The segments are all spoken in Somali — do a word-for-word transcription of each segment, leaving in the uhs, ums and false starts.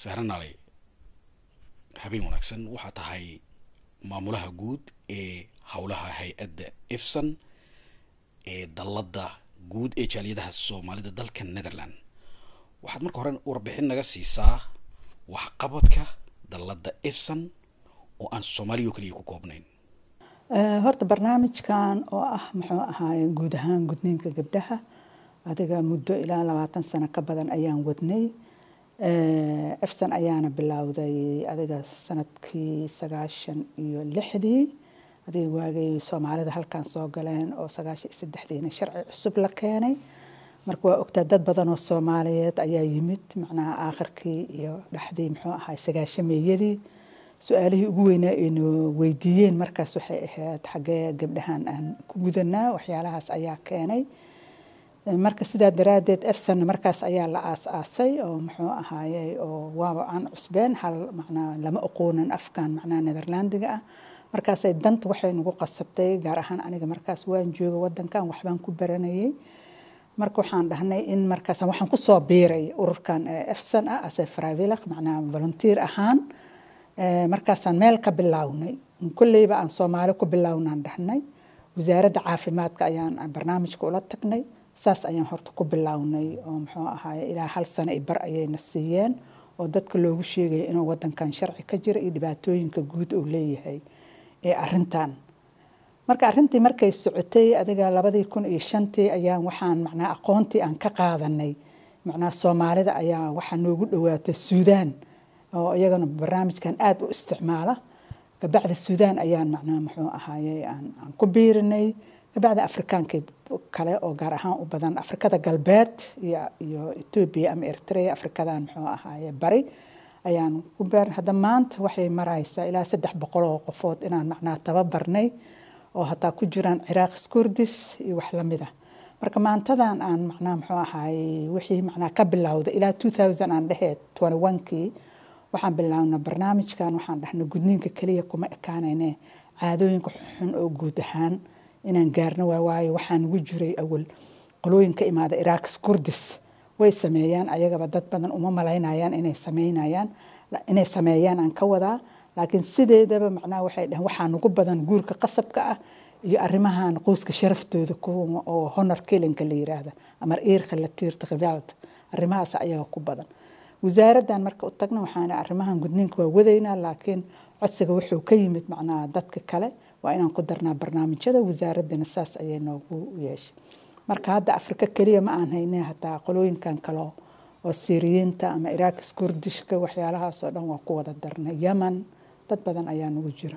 sahranalay habeen wanaagsan waxaa tahay maamulaha guud ee howlaha hay-adda ifsan ee dalladda guud ee jaaliyadaha soomaalida dalka Netherland. waxaad marka hore warbixin naga siisaa waxqabadka dalladda ifsan oo aan Soomaaliya kaliya ku koobnayn. horta barnaamijkan oo ah muxuu ahaay guud ahaan gudniinka gabdhaha adiga muddo ilaa labaatan sano ka badan ayaan wadnay. ifsan ayaana bilowday adiga sanadkii sagaashan iyo lixdii adiga waagay Soomaalida halkan soo galeen oo sagaashan iyo saddexdiina sharci cusub la keenay. marka waa ogtaa dad badan oo Soomaaliyeed ayaa yimid macnaha aakhirkii iyo dhaxdii muxuu ahaay sagaashameeyadii su'aalihii ugu weynaa inuu weydiiyeen markaas waxay ahayd xagee gabdhahan aan ku gudanaa waxyaalahaas ayaa keenay. marka sidaa daraadeed ifsan markaas ayaa la aas-aasay oo muxuu ahaayay oo waa aan cusbeen hal macnaa lama aqoonan afkaan macnaa Netherlandiga ah. markaasay danta waxay nagu qasabtay gaar ahaan aniga markaas waan jooga wadankan waxbaan ku baranayay. marka waxaan dhahnay in markaas waxaan ku soo biiray ururkan ifsan ah as faravilaq macnaa volunteer ahaan. markaasaan meel ka bilownay kulleyba aan Soomaali ku bilownaan dhahnay wasaaradda caafimaadka ayaan barnaamijka ula tagnay saas ayaan horta ku bilownay oo muxuu ahaay ilaa hal sano ay bar ayayna siiyeen oo dadka loogu sheegay inuu wadankan sharci ka jiro iyo dhibaatooyinka guud uu leeyahay ee arintan. marka arintii markay socotay adiga labadii kun iyo shantii ayaan waxaan macnaa aqoontii aan ka qaadanay macnaa Soomaalida ayaa waxa noogu dhawaatay Suudaan oo iyagana barnaamijkan aad u isticmaala. gabadha Suudaan ayaan macnaa muxuu ahaayay aan aan ku biirinay gabadha Afrikaanka kale oo gaar ahaan u badan Afrikada galbeed iyo iyo Ethiopia ama Eritrea Afrikadan muxuu ahaayay bari ayaan ku beer hadda maanta waxay maraysaa ilaa saddex boqol oo qofood inaan macnaa tababarnay oo hataa ku jiraan Iraq Kurdish iyo wax la mid ah. marka maantadan aan macnaa muxuu ahaayay wixii macnaa ka bilowday ilaa two thousand aan dhaheed twenty-one kii waxaan bilownaa barnaamijkan waxaan dhahnay gudniinka kaliya kuma ekaanayne caadooyinka xun oo guud ahaan inaan gaarno waayo waxaan ugu jiray awal qolooyinka imaada Iraq Kurdish way sameeyaan ayagaba dad badan uma malaynayaan inay sameeyaan inay sameeyaan aan ka wadaa laakiin sideedaba macnaa waxay dhahan waxaan ugu badan guurka qasabka ah iyo arrimahan qoyska sharaftooda oo honor killing la yiraahdo ama eerka la tiirta qabaad arrimahaas ayaa ku badan. wasaaraddan marka u tagna waxaan arrimahan gudniinka waa wadaynaa laakiin codsiga wuxuu ka yimid macnaa dadka kale waa inaan ku darnaa barnaamijyada wasaaradana saas ayay noogu yeeshay. marka hadda Afrika kaliya ma aan haynay hataa qolooyinkan kale oo Syriyiinta ama Iraq Kurdishka waxyaalahaas oo dhan waa ku wada darnay. Yemen dad badan ayaa nagu jira.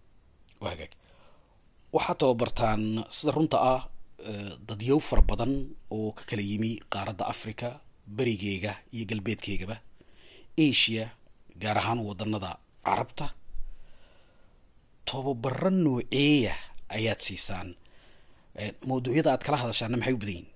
waagaag waxaad tababartaan sida runta ah dadyow fara badan oo ka kala yimi qaaradda Afrika barigeega iyo galbeedkeegaba Asia gaar ahaan wadanada Carabta. tababarro nooceeya ayaad siisaan mawduucyada aad kala hadashaan maxay u badan yihiin?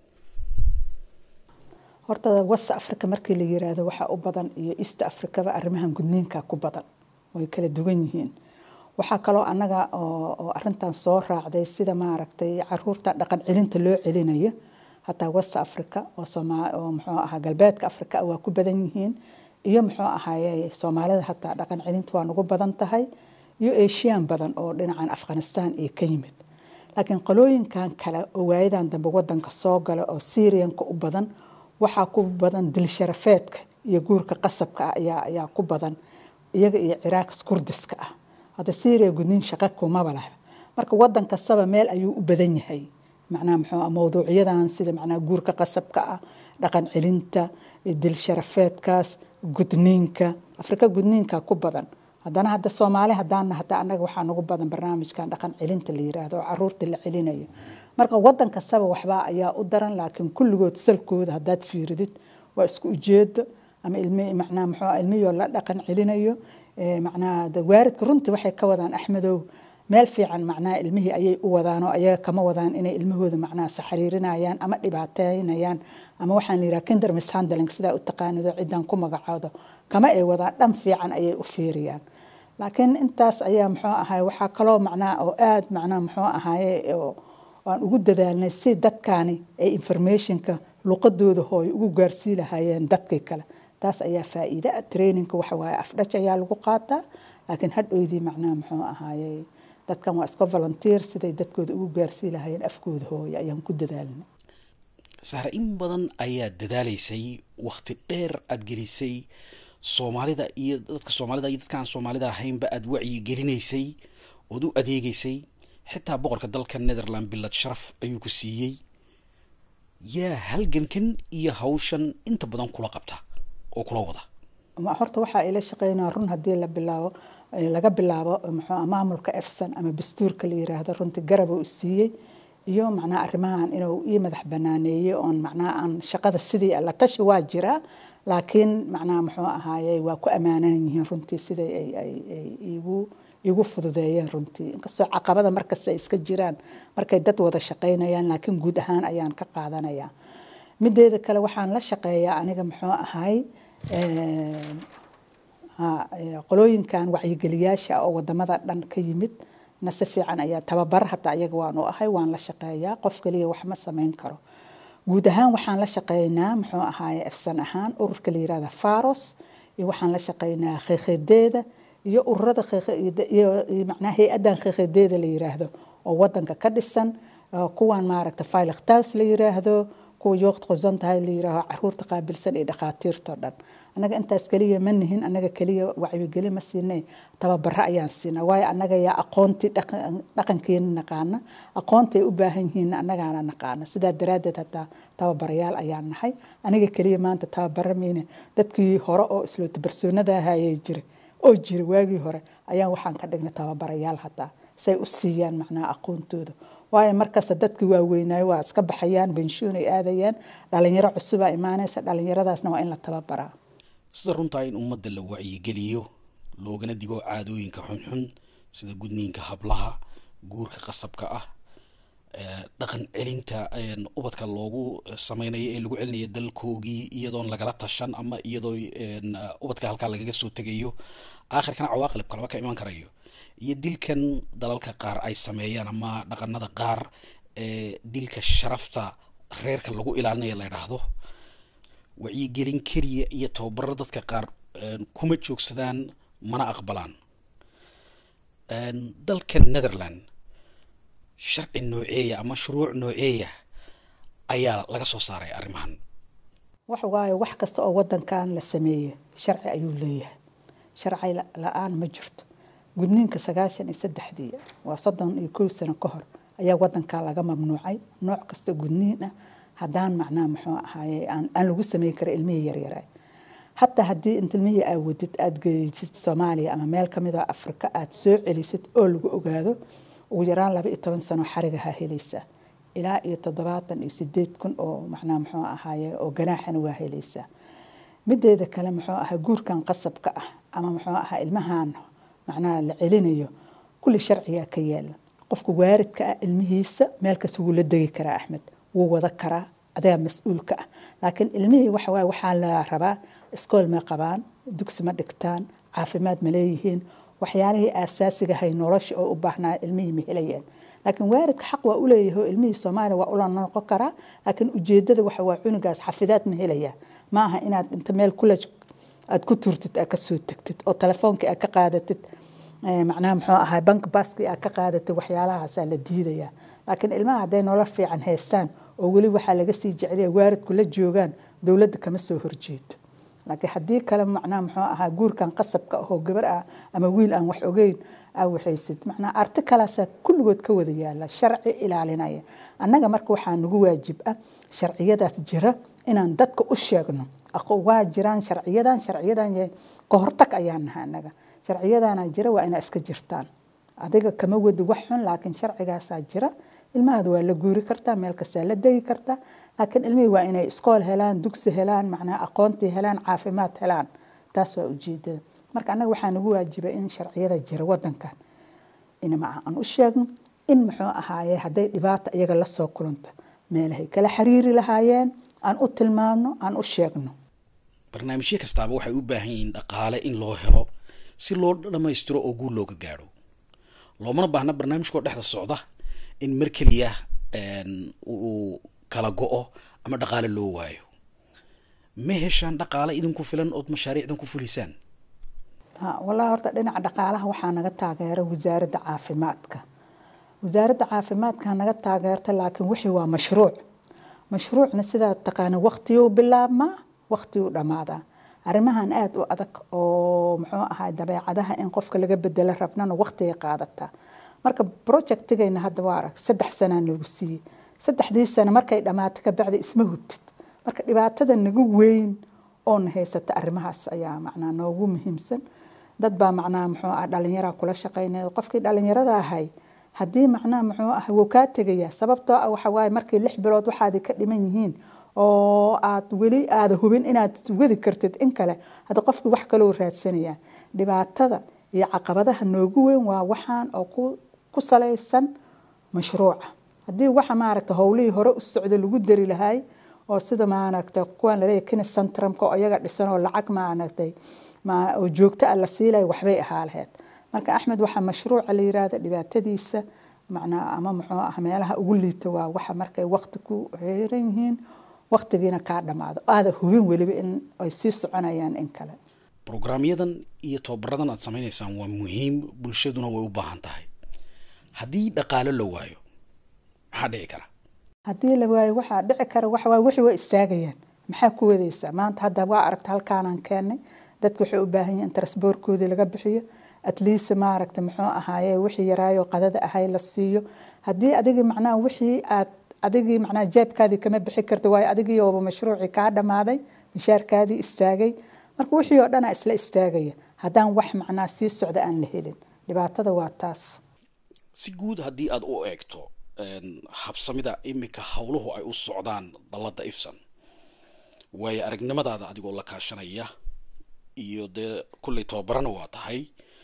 horta West Africa markii la yiraahdo waxa u badan iyo East Africa ba arrimahan gudniinka ku badan way kala duwan yihiin. waxa kale oo anaga oo arintan soo raacday sida ma aragtay caruurta dhaqan celinta loo celinayo hatta West Africa oo Soomaali oo muxuu ahaa galbeedka Afrika waa ku badan yihiin iyo muxuu ahaayay Soomaalida hatta dhaqan celinta waa ugu badan tahay iyo Asian badan oo dhinacan Afghanistan iyo ka yimid. laakiin qolooyinkan kale oo waayadan dambe wadanka soo gala oo Syrianka u badan waxa ku badan dil sharafeedka iyo guurka qasabka ayaa ayaa ku badan iyaga iyo Iraq Kurdiska ah. hada Syria gudniin shaqo kuma balaha marka wadan kastaba meel ayuu u badan yahay macnaa muxuu mawduucyadan sida macnaa guurka qasabka ah dhaqan celinta dil sharafeedkaas gudniinka Afrika gudniinka ku badan. haddana hadda Soomaali haddana hadda anaga waxaan ugu badan barnaamijkan dhaqan celinta la yiraahdo caruurta la celinayo. marka wadan kastaba waxba ayaa u daran laakiin kulligood salkooda hadaad fiiridid waa isku ujeedo ama ilmi macnaa muxuu ilmiyo la dhaqan celinayo macnaa waaridka runtii waxay ka wadaan Axmedow meel fiican macnaa ilmihi ayay u wadaan oo ayaga kama wadaan inay ilmahooda macnaa saxariirinayaan ama dhibaateynayaan ama waxaan la yiraahdaa kinder mishandling sida u taqaanido ciidan ku magacaado kama ay wadaan dhan fiican ayay u fiiriyaan. laakiin intaas ayaa muxuu ahaay waxa kale oo macnaa oo aad macnaa muxuu ahaay oo aan ugu dadaalnay si dadkaani ay informationka luqadooda hooy ugu gaarsiin lahaayeen dadka kale taas ayaa faa'iido ah. Trainingka waxa waaye afdhaj ayaa lagu qaataa, laakiin hadhowdii macnaha muxuu ahaayey dadkan waa iska volunteer siday dadkooda ugu gaarsii lahaayeen afkooda hooyo ayaan ku dadaalnay. Sahra, in badan ayaa dadaalaysay, waqti dheer aad gelisay Soomaalida iyo dadka Soomaalida iyo dadkaan Soomaalida ahaynba aad wacyi gelinaysay ood u adeegaysay. xitaa boqorka dalka Netherland bilad sharaf ayuu ku siiyey. yaa halgankan iyo hawshan inta badan kula qabta oo kula wada? ma horta waxaa ila shaqeynaa run haddii la bilaabo laga bilaabo muxuu maamulka efsan ama dastuurka la yiraahdo runtii garab uu siiyey iyo macnaha arrimahan inuu ii madax banaaneeyay oon macnaha aan shaqada sidii la tashi waa jira, laakiin macnaha muxuu ahaayay waa ku amaanan yihiin runtii sidii ay ay igu igu fududeeyeen runtii. inkastoo caqabada markas ay iska jiraan markay dad wada shaqeynayaan, laakiin guud ahaan ayaan ka qaadanayaa. mideeda kale waxaan la shaqeeyaa aniga muxuu ahaay qolooyinkan wacyigeliyaasha oo wadamada dhan ka yimid na si fiican ayaa tababar hataa iyaga waan u ahay, waan la shaqeeyaa. qof kaliya wax ma samayn karo. guud ahaan waxaan la shaqeynaa muxuu ahaay efsan ahaan ururka la yiraahdo Faros, iyo waxaan la shaqeynaa khaykhaydeeda iyo ururada khaykhayda iyo macnaha hay'adan khaykhaydeeda la yiraahdo oo wadanka ka dhisan, kuwan maaragta Veilig Thuis la yiraahdo, kuwa yoogd qozontahay la yiraahdo caruurta qaabilsan ee dhaqaatiirta dhan. anaga intaas kaliya ma nihin, anaga kaliya wacyigelin ma siinay, tababaro ayaan siinaa. waayo anaga yaa aqoonti dhaqankeena naqaana, aqoontay u baahan yihiin anagaana naqaana. sidaa daraadeed hataa tababarayaal ayaan nahay. aniga kaliya maanta tababaro miina dadkii hore oo isla tabarsoonada ahaayay jiray oo jira waagii hore ayaan waxaan ka dhignay tababarayaal hataa say u siiyaan macnaha aqoontooda. waayo markaas dadkii waaweynaayo waa iska baxayaan, benshiin ay aadayaan, dhalinyaro cusub ay imaanaysa, dhalinyaradaasna waa in la tababaraa. sida runtaa in ummadda la wacyigeliyo, loogana digo caadooyinka xunxun sida gudniinka hablaha, guurka qasabka ah, dhaqan celinta ubadka loogu samaynayo ee lagu celinayo dalkoogii iyadoon lagala tashan ama iyadoo ubadka halkaa lagaga soo tegayo, aakhirkana cawaaqib kaleba ka iman karayo, iyo dilkan dalalka qaar ay sameeyaan ama dhaqanada qaar ee dilka sharafta reerka lagu ilaalinayo la yidhaahdo. wacyigelin keliya iyo tababaro dadka qaar kuma joogsadaan, mana aqbalaan. dalka Netherland sharci nooceeya ama shuruuc nooceeya ayaa laga soo saaray arrimahan? wax waayo wax kasta oo wadankan la sameeyay sharci ayuu leeyahay. sharci la'aan ma jirto. gudniinka sagaashan iyo saddexdii waa soddon iyo kow sano ka hor ayaa wadanka laga mamnuucay nooc kasta gudniin ah haddaan macnaha muxuu ahaayay aan aan lagu sameyn karo ilmihii yaryar. hatta haddii inta ilmihii aad wadid aad geysid Soomaaliya ama meel kamid ah Afrika aad soo celisid oo lagu ogaado, ugu yaraan laba iyo toban sano xariga ha helaysa ilaa iyo toddobaatan iyo sideed kun oo macnaha muxuu ahaayay oo ganaaxana waa helaysa. mideeda kale muxuu ahaa guurkan qasabka ah ama muxuu ahaa ilmahan macnaha la celinayo kulli sharciga ka yaala. qofku waaridka ah ilmihiisa meel kasta wuu la degi karaa Axmed, wuu wada karaa, adaa mas'uulka ah. laakiin ilmihii waxa waay waxaa la rabaa iskool ma qabaan, dugsi ma dhigtaan, caafimaad ma leeyihiin, waxyaalihii aasaasiga hay nolosha oo u baahnaa ilmihii ma helayaan. laakiin waaridka xaq waa u leeyahay ilmihii Soomaaliya waa u la noqon karaa, laakiin ujeedada waxa waa cunugaas xafidaad ma helaya. ma aha inaad inta meel college aad ku turtid aad ka soo tagtid oo telefoonka aad ka qaadatid macnaha muxuu ahaa bank baski aad ka qaadatid, waxyaalahaas la diidaya. laakiin ilmaha haday nolol fiican haystaan oo wali waxa laga sii jeceliyaa waaridku la joogaan, dawladda kama soo horjeedo. laakiin haddii kale macnaha muxuu ahaa guurkan qasabka oo gabar ah ama wiil aan wax ogeyn aa waxaysid macnaha artikalaas kulligood ka wada yaala sharci ilaalinaya. annaga marka waxaa nagu waajib ah sharciyadaas jira inaan dadka u sheegno. aqoon waa jiraan sharciyadan sharciyadan ka hortag ayaan nahay annaga. sharciyadana jira waa inay iska jirtaan. adiga kama wadi wax xun, laakiin sharcigaas jira. ilmaha waa la guuri kartaa, meel kasta la degi kartaa, laakiin ilmihi waa inay iskool helaan, dugsi helaan, macnaha aqoonti helaan, caafimaad helaan. taas waa ujeedada. marka anaga waxaa nagu waajibay in sharciyada jira wadankan in ma aan u sheegno in muxuu ahaayay haday dhibaato iyaga la soo kulanta meelahay kala xiriiri lahaayeen aan u tilmaamno, aan u sheegno. barnaamijyo kastaaba waxay u baahan yihiin dhaqaale in loo helo si loo dhamaystiro oo guul looga gaaro. loomana baahna barnaamijkoo dhexda socda in mar keliya uu kala go'o ama dhaqaale loo waayo. ma heshaan dhaqaale idinku filan ood mashaariicdan ku fulisaan ha wallahi horta dhinaca dhaqaalaha waxaa naga taageera wasaaradda caafimaadka wasaaradda caafimaadka naga taageerta laakiin wixii waa mashruuc mashruucna sidaa taqaana waqtiyuu bilaabmaa waqtiyuu dhammaadaa arrimahan aad u adag oo muxuu ahaa dabeecadaha in qofka laga bedelo rabnana waqtigay qaadataa marka projectigayna hadda waa arag saddex sanaa nagu siiyey saddexdii sano markay dhammaato ka bacdi isma hubtid marka dhibaatada nagu weyn oo na haysata arrimahaas ayaa macnaa noogu muhiimsan dad baa macnaa muxuu ah dhalinyara kula shaqeynaya qofkii dhalinyarada ahay haddii macnaa muxuu ah wuu kaa tegayaa sababtoo ah waxa waaye markii lix bilood waxaad ka dhiman yihiin oo aad weli aad hubin inaad wadi kartid in kale hada qofkii wax kale uu raadsanaya dhibaatada iyo caqabadaha noogu weyn waa waxaan oo ku ku salaysan mashruuca haddii waxa maaragta howlihii hore u socda lagu dari lahay oo sida maaragta kuwan la leeyahay kina centrumka oo iyaga dhisan oo lacag maaragtay ma oo joogto ah la siilay waxbay ahaa lahayd marka Axmed waxa mashruuca la yiraahdo dhibaatadiisa macnaa ama muxuu ah meelaha ugu liita waa waxa markay waqti ku heeran yihiin waqtigiina ka dhamaado aad hubin waliba in ay sii soconayaan in kale programyadan iyo tababaradan aad sameeynaysan waa muhiim bulshaduna way u baahan tahay haddii dhaqaale la waayo maxaa dhici kara haddii la waayo waxa dhici kara waxa waa wixii way istaagayaan maxaa ku wadaysaa maanta hadda waa aragta halkaanaan keenay dadku waxay u baahan yihiin transportkoodii laga bixiyo at least ma aragta muxuu ahaaye wixii yaraayo qadada ahay la siiyo haddii adigi macnaa wixii aad adigi macnaa jeebkaadii kama bixi karto waayo adigii oo mashruuci ka dhamaaday mishaarkaadii istaagay marka wixii oo dhan isla istaagaya haddaan wax macnaa sii socda aan la helin dhibaatada waa taas si guud haddii aad u eegto habsamida imika hawluhu ay u socdaan dalada ifsan way aragnimadaada adigoo la kaashanaya iyo de kulli tababarana waa tahay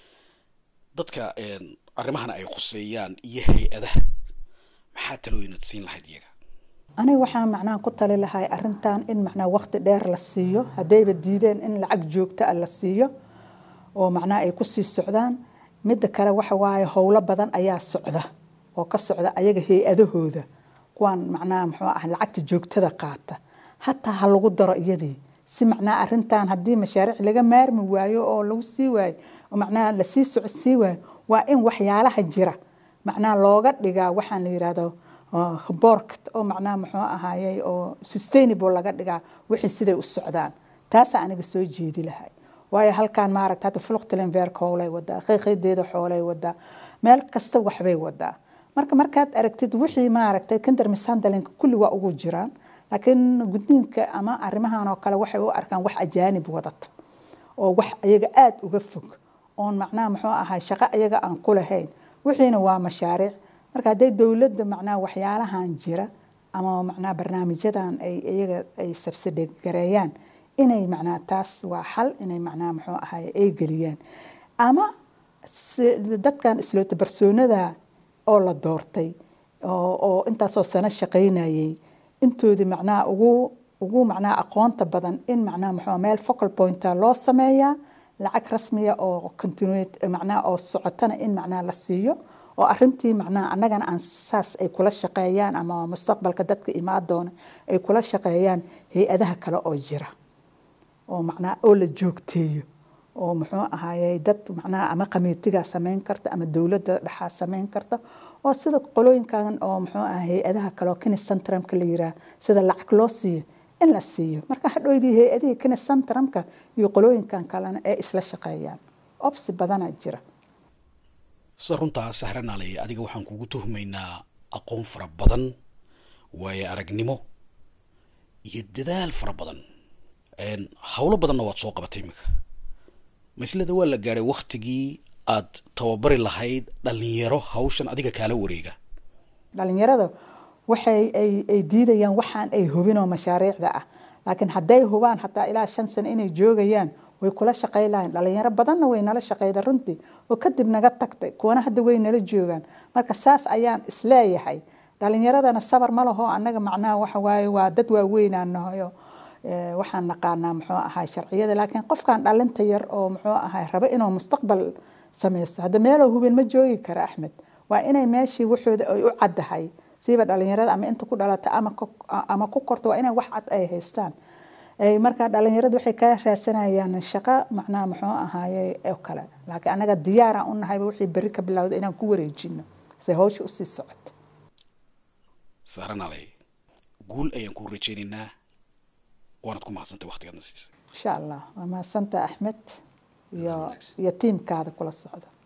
dadka arrimahan ay khuseeyaan iyo hay'adaha maxaa talooyin siin lahayd iyaga aniga waxaan macnaa ku tali lahay arrintan in macnaa waqti dheer la siiyo hadayba diideen in lacag joogto ah la siiyo oo macnaa ay ku sii socdaan mid kale waxa waaye howlo badan ayaa socda oo ka socda ayaga hay'adahooda kuwan macnaa muxuu ah lacagta joogtada qaata hatta ha lagu daro iyadii si macnaa arrintan haddii mashaariic laga maarmi waayo oo lagu sii waayo oo macnaa la sii socodsiin waayo waa in waxyaalaha jira macnaa looga dhigaa waxaan la yiraahdo boorkt oo macnaa muxuu ahaayay oo sustainable laga dhigaa wixii siday u socdaan taas aniga soo jeedi lahay waayo halkaan maaragta hada Vluchtelinwerk howlay wada qiiqeedeeda xoolay wada meel kasta waxbay wada marka markaad aragtid wixii maaragtay kindermishandling kulli waa ugu jiraan laakiin gudniinka ama arrimahan oo kale waxay u arkaan wax ajaanib wadato oo wax ayaga aad uga fog oon macnaa muxuu ahaa shaqo ayaga aan ku lahayn wixiina waa mashaariic marka haday dawladda macnaa waxyaalahan jira ama macnaa barnaamijyadan ay ayaga ay subsidy gareeyaan inay macnaa taas waa xal inay macnaa muxuu ahaa ay galiyaan ama dadkan isloota barsoonada oo la doortay oo oo intaas oo sano shaqeynayay intoodi macnaa ugu ugu macnaa aqoonta badan in macnaa muxuu meel focal point loo sameeyaa lacag rasmiya oo continuate macnaa oo socotana in macnaa la siiyo oo arintii macnaa annagana aan saas ay kula shaqeeyaan ama mustaqbalka dadka imaadoona ay kula shaqeeyaan hay'adaha kale oo jira oo macnaa oo la joogteeyo oo muxuu ahaayay dad macnaa ama qamiitiga sameyn karta ama dawladda dhaxa sameyn karta oo sida qolooyinkan oo muxuu ahaa hay'adaha kale oo kina centrumka la yiraahdo sida lacag loo siiyo in la siiyo marka hadhoydii hay'adaha kina centrumka iyo qolooyinkan kalena ee isla shaqeeyaan opsi badana jira sarunta sahranalay adiga waxaan kugu tuhmaynaa aqoon fara badan waayo aragnimo iyo dadaal fara badan een hawlo badanna waad soo qabatay imika maslada waa la gaaray waqtigii aad tababari lahayd dhalinyaro hawshan adiga kala wareega dhalinyarada waxay ay ay diidayaan waxaan ay hubinoo mashaariicda ah laakiin haday hubaan hatta ilaa shan sano inay joogayaan way kula shaqeeylaan dhalinyaro badanna way nala shaqeeyda runtii oo kadib naga tagtay kuwana hadda way nala joogan marka saas ayaan isleeyahay dhalinyaradana sabar ma laho annaga macnaa waxa waaye waa dad waaweyn aan nahayo ee waxaan naqaanaa muxuu ahaa sharciyada laakiin qofkan dhalinta yar oo muxuu ahaa raba inuu mustaqbal sameeyo hada meel hubin ma joogi kara Axmed waa inay meeshii waxooda ay u cadahay siiba dhalinyarada ama inta ku dhalata ama ama ku korto waa inay wax cad ay haystaan ay markaa dhalinyaradu waxay ka raadsanayaan shaqo macnaha muxuu ahaayey oo kale laakiin anaga diyaar aan u nahay wixii berri ka bilowday inaan ku wareejino si hawsha u sii socoto saaranalay guul ayaan ku rajaynaynaa waanad ku mahadsantahay waqtigaadna siisay insha allah waa mahadsantahay axmed iyo iyo tiimkaada kula socda